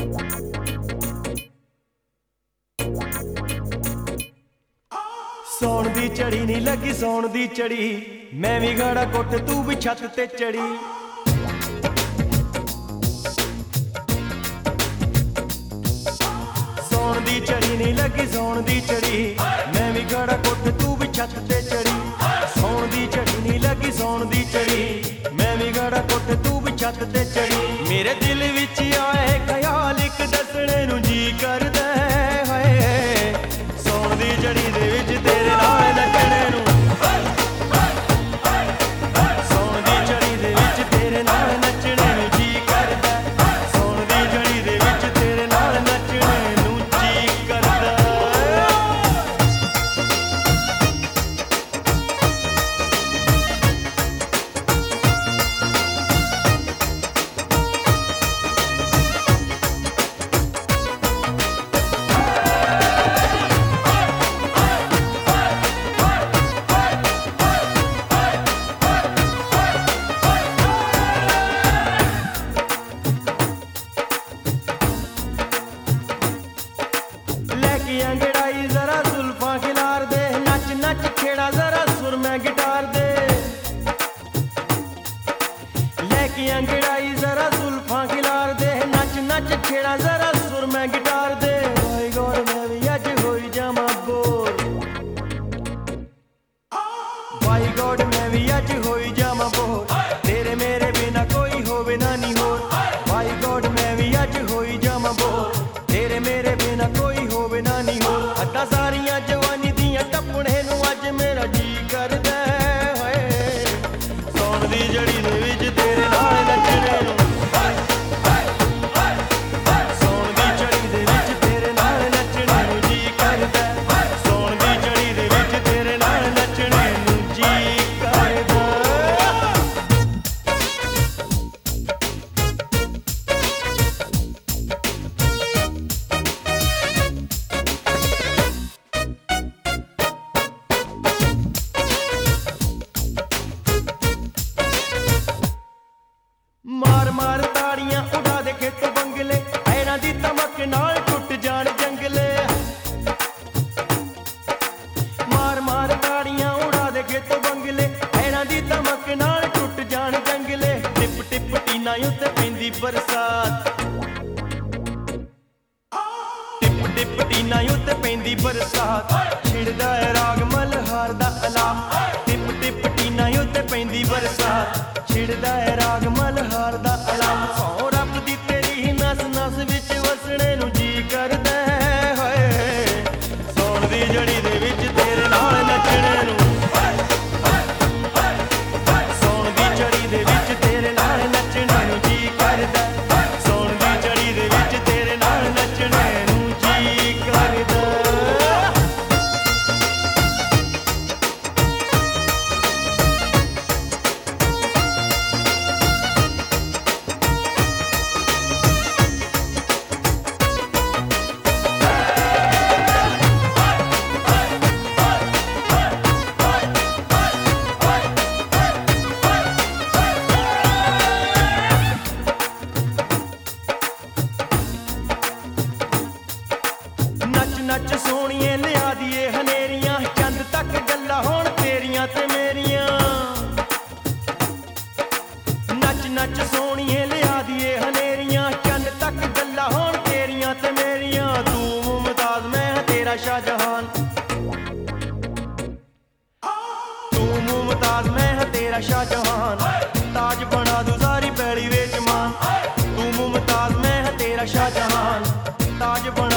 ਸੌਣ ਦੀ ਝੜੀ ਨਹੀਂ ਲੱਗੀ ਸੌਣ ਦੀ ਝੜੀ, ਮੈਂ ਵੀ ਗਾੜਾ ਕੁੱਟ ਤੂੰ ਵੀ ਛੱਤ ਤੇ ਚੜੀ। ਸੌਣ ਦੀ ਝੜੀ ਨਹੀਂ ਲੱਗੀ ਸੌਣ ਦੀ ਝੜੀ, ਮੈਂ ਵੀ ਗਾੜਾ ਕੁੱਟ ਤੂੰ ਵੀ ਛੱਤ ਤੇ ਚੜੀ। ਸੌਣ ਦੀ ਝੜੀ ਨਹੀਂ ਲੱਗੀ ਸੌਣ ਦੀ ਝੜੀ, ਮੈਂ ਵੀ ਗਾੜਾ ਕੁੱਟ ਤੂੰ ਵੀ ਛੱਤ ਤੇ ਚੜੀ। ਮੇਰੇ ਦਿਲ ਵਿੱਚ ਆਏ ਖਿਆਲ ਇੱਕ ਦੱਸਣੇ ਨੂੰ ਜੀ ਕਰਦਾ ਹੈ, ਸੌਣ ਦੀ ਝੜੀ ਦੇ ਵਿੱਚ ਤੇਰੇ ਨਾਲ ਨੱਚਣੇ ਨੂੰ। ਸੌਣ ਦੀ ਝੜੀ ਦੇ ਵਿੱਚ ਤੇਰੇ ਨਾਲ ਨੱਚਣੇ ਨੂੰ ਜੀ ਕਰਦਾ, ਸੌਣ ਦੀ ਝੜੀ ਦੇ ਵਿੱਚ ਤੇਰੇ ਨਾਲ ਨੱਚਣੇ ਨੂੰ ਜੀ ਕਰਦਾ। अंगड़ाई जरा जुल्फा खिलार दे, नच नच छेड़ा जरा सुर में गिटार दे। लेके अंगड़ाई जरा जुल्फा खिलार दे, नच नच छेड़ा जरा सुर में गिटार दे। भाई गौर मैं भी अज होई जामा बोल, भाई गॉड मैं भी अज होई जामा बोल, तेरे मेरे बिना कोई होवे ना नी होर। भाई गॉड मैं भी अज होई जामा बोल, तेरे मेरे बिना कोई होवे ना नी होर। हद्दां सारियां जवानी दियां टप्पणे नूं अज मेरा जी करदा है, सौण दी झड़ी दे विच तेरे नाल नच्चणे नूं। सौण दी झड़ी दे विच तेरे नाल नच्चणे नूं जी करदा, सौण दी झड़ी दे विच तेरे नाल नच्चणे नूं जी करदा। मार मार ताड़ियां उड़ा दे खेत बंगले, ऐरां दी तमक नाल टुट जाण जंगले। मार मार ताड़ियां उड़ा दे खेत बंगले, ऐरां दी तमक नाल टुट जाण जंगले। टिप टिप टीना उत्ते पैंदी बरसात, टिप टिप टीना उत्ते पैंदी बरसात। छिड़दा है राग मल्हार दा अलाप, टिप टिप टीना उत्ते पैंदी बरसात। छिड़दा है राग मल्हार दा अलाप, सौ रब दी तेरी नस नस विच वसणे नूं जी करदा है, सौण दी झड़ी दे विच तेरे नाल नच्चणे नूं। सौण दी झड़ी दे विच तेरे नाल नच्चणे नूं जी करदा, सौण दी झड़ी दे विच तेरे नाल नच्चणे नूं जी करदा। नच सोहणीए लिया दिए हनेरियां, चंद तक गल्लां होण तेरियां ते मेरियां। नच नच सोहणीए लिया दिए हनेरियां, चंद तक गल्लां होण तेरियां ते मेरियां। तू मुमताज मैं तेरा शाहजहान, तू मुमताज मैं तेरा शाहजहान। ताज बना दूं सारी पैली विच मान, तू मुमताज मैं तेरा शाहजहान। ताज बना